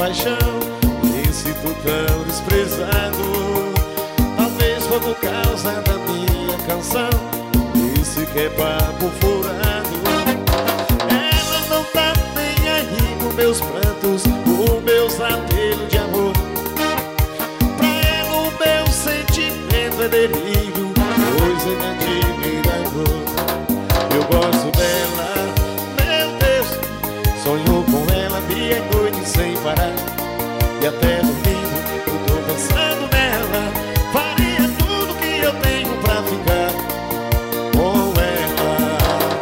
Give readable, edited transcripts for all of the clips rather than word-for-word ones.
paixão, me sinto tão desprezado. Talvez foi por causa da minha canção, esse que é papo furado. Ela não tá nem aí com meus prantos, com meus apelos de amor. Pra ela o meu sentimento é delírio, pois ele é admirador. Eu gosto dela, meu Deus, sonho com ela dia e noite sem parar. E até dormindo eu tô pensando nela, faria tudo que eu tenho pra ficar com ela.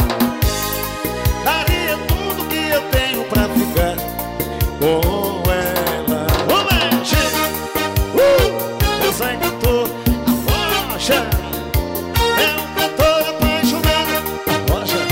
Daria tudo que eu tenho pra ficar com ela. Ô, mexe! Eu sei cantor, a Rocha é um cantor apaixonado. A Rocha.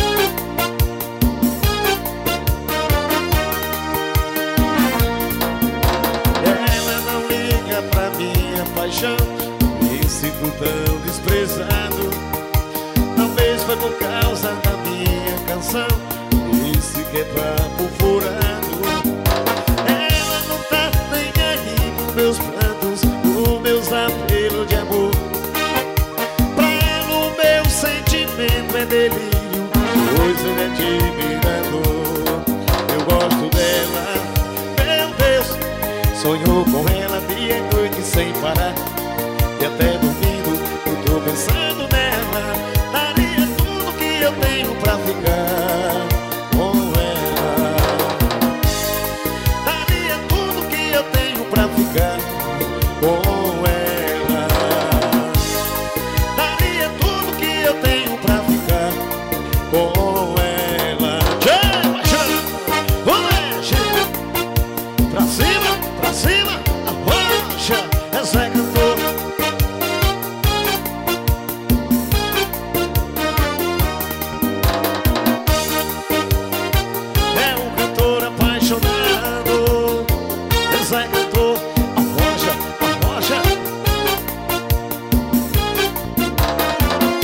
Ela não liga pra minha paixão, me sinto tão desprezado. Talvez foi por causa da minha canção, esse que é papo furado. Ela não tá nem aí com meus prantos, com meus apelos de amor. Pra ela o meu sentimento é delírio, pois ele é de mim.